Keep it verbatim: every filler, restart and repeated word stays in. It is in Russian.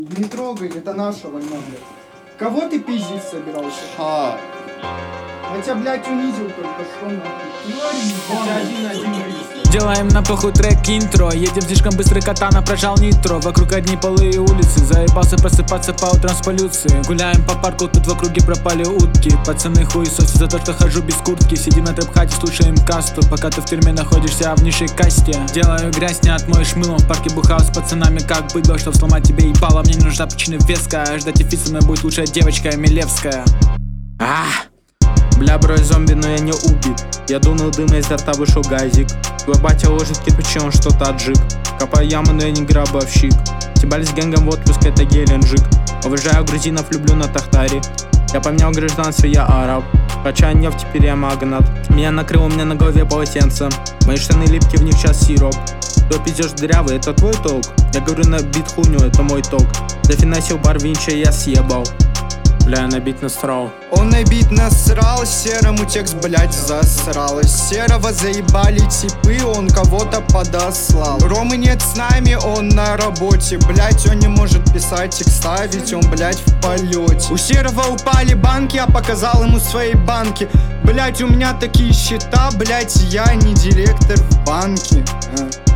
Не трогай, это наша война, блядь. Кого ты пиздить собирался? А. Я тебя, блядь, унизил только что, нахуй. один на один риск. Делаем на похуй трек интро. Едем слишком быстро, катана прожал нитро. Вокруг одни полы и улицы. Заебался просыпаться по утрам с полюции. Гуляем по парку, тут в округе пропали утки. Пацаны хуесосят за то, что хожу без куртки. Сидим на трэп-хате, слушаем касту. Пока ты в тюрьме находишься в низшей касте. Делаю грязь, не отмоешь мылом. В парке бухал с пацанами как быдло, чтоб сломать тебе ебало. Мне не нужна причина веская. Ждать офиса мной будет лучшая девочка Милевская. Ах! Бля, бро, я зомби, но я не убит. Я дунул дым, изо рта вышел газик. Твой батя ложит кирпичи, он что-то отжиг. Копаю яму, но я не гробовщик. Тибали с гэнгом в отпуск, это геленджик. Уважаю грузинов, люблю на Тахтаре. Я поменял гражданство, я араб. Качаю нефть, теперь я магнат. Меня накрыло, у меня на голове полотенце. Мои штаны липкие, в них сейчас сироп. Кто пиздешь дрявый, это твой толк? Я говорю на бит хуйню, это мой ток. Зафинансил бар Винча, я съебал. Бля, на бит насрал. Он на бит насрал, серому текст, блять, засрал. Серого заебали типы, он кого-то подослал. Ромы нет с нами, он на работе. Блять, он не может писать текста, ведь он, блять, в полете. У Серого упали банки, я показал ему свои банки. Блять, у меня такие счета, блять, я не директор в банке.